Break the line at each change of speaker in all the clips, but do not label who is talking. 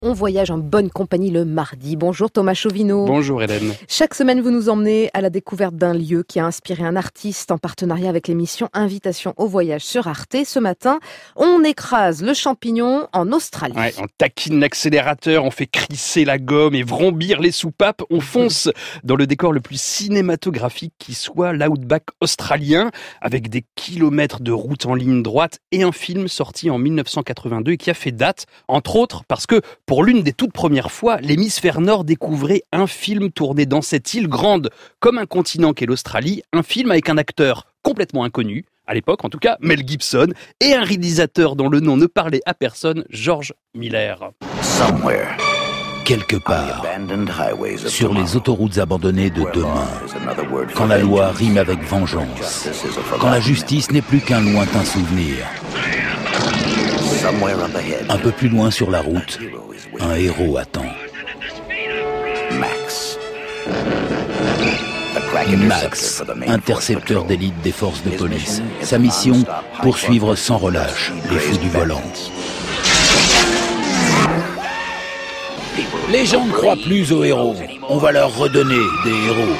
On voyage en bonne compagnie le mardi. Bonjour Thomas Chauvineau.
Bonjour Hélène.
Chaque semaine, vous nous emmenez à la découverte d'un lieu qui a inspiré un artiste en partenariat avec l'émission Invitation au voyage sur Arte. Ce matin, on écrase le champignon en Australie.
Ouais, on taquine l'accélérateur, on fait crisser la gomme et vrombir les soupapes. On fonce dans le décor le plus cinématographique qui soit, l'outback australien, avec des kilomètres de route en ligne droite et un film sorti en 1982 et qui a fait date, entre autres parce que pour l'une des toutes premières fois, l'hémisphère nord découvrait un film tourné dans cette île grande comme un continent qu'est l'Australie, un film avec un acteur complètement inconnu, à l'époque en tout cas, Mel Gibson, et un réalisateur dont le nom ne parlait à personne, George Miller.
Quelque part, sur les autoroutes abandonnées de demain, quand la loi rime avec vengeance, quand la justice n'est plus qu'un lointain souvenir, un peu plus loin sur la route, un héros attend. Max, intercepteur d'élite des forces de police. Sa mission, poursuivre sans relâche les fous du volant. Les gens ne croient plus aux héros. On va leur redonner des héros.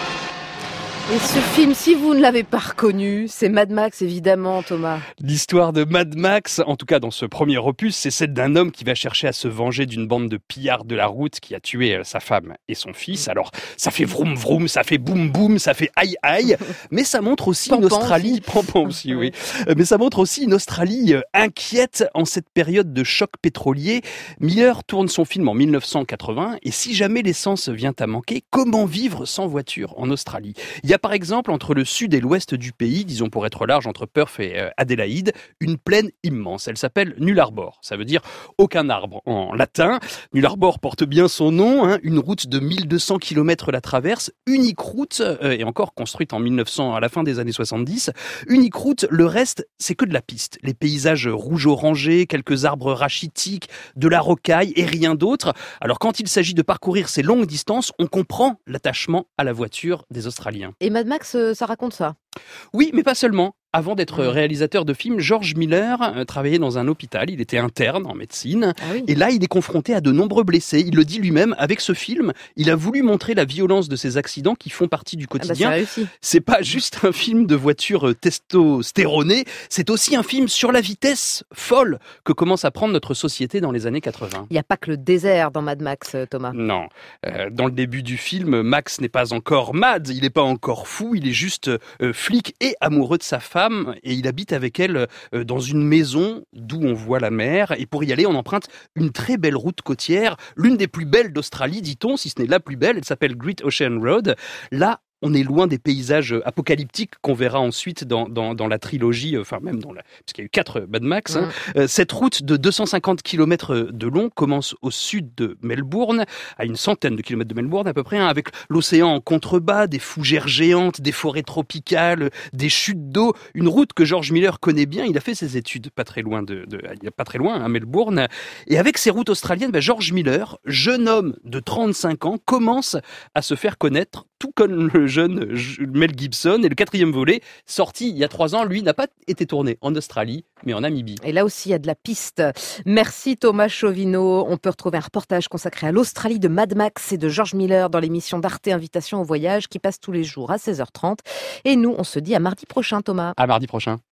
Et ce film, si vous ne l'avez pas reconnu, c'est Mad Max évidemment, Thomas.
L'histoire de Mad Max, en tout cas dans ce premier opus, c'est celle d'un homme qui va chercher à se venger d'une bande de pillards de la route qui a tué sa femme et son fils. Alors, ça fait vroom vroom, ça fait boum boum, ça fait aïe aïe, mais ça montre aussi une Australie, pampan aussi, oui. Mais ça montre aussi une Australie inquiète en cette période de choc pétrolier. Miller tourne son film en 1980 et si jamais l'essence vient à manquer, comment vivre sans voiture en Australie ? Il y a par exemple entre le sud et l'ouest du pays, disons pour être large entre Perth et Adélaïde, une plaine immense. Elle s'appelle Nullarbor. Ça veut dire aucun arbre en latin. Nullarbor porte bien son nom. Une route de 1200 km la traverse. Unique route, et encore construite en 1900 à la fin des années 70. Unique route, le reste, c'est que de la piste. Les paysages rouge-orangé, quelques arbres rachitiques, de la rocaille et rien d'autre. Alors quand il s'agit de parcourir ces longues distances, on comprend l'attachement à la voiture des Australiens.
Et Mad Max, ça raconte ça.
Oui, mais pas seulement. Avant d'être réalisateur de films, George Miller travaillait dans un hôpital. Il était interne en médecine.
Ah oui.
Et là, il est confronté à de nombreux blessés. Il le dit lui-même, avec ce film, il a voulu montrer la violence de ces accidents qui font partie du quotidien.
Ça réussit.
C'est pas juste un film de voiture testostéronée, c'est aussi un film sur la vitesse folle que commence à prendre notre société dans les années 80.
Il n'y a pas que le désert dans Mad Max, Thomas.
Non. Dans le début du film, Max n'est pas encore mad, il n'est pas encore fou, il est juste flic et amoureux de sa femme et il habite avec elle dans une maison d'où on voit la mer. Et pour y aller, on emprunte une très belle route côtière, l'une des plus belles d'Australie, dit-on, si ce n'est la plus belle. Elle s'appelle Great Ocean Road. Là, on est loin des paysages apocalyptiques qu'on verra ensuite dans la trilogie, enfin même parce qu'il y a eu 4 Mad Max. Cette route de 250 km de long commence au sud de Melbourne, à une centaine de kilomètres de Melbourne à peu près, avec l'océan en contrebas, des fougères géantes, des forêts tropicales, des chutes d'eau. Une route que George Miller connaît bien. Il a fait ses études pas très loin à Melbourne. Et avec ces routes australiennes, George Miller, jeune homme de 35 ans, commence à se faire connaître, tout comme le jeune Mel Gibson. Et le 4e volet, sorti il y a 3 ans, lui, n'a pas été tourné en Australie, mais en Namibie.
Et là aussi, il y a de la piste. Merci Thomas Chauvineau. On peut retrouver un reportage consacré à l'Australie de Mad Max et de George Miller dans l'émission d'Arte Invitation au voyage qui passe tous les jours à 16h30. Et nous, on se dit à mardi prochain, Thomas.
À mardi prochain.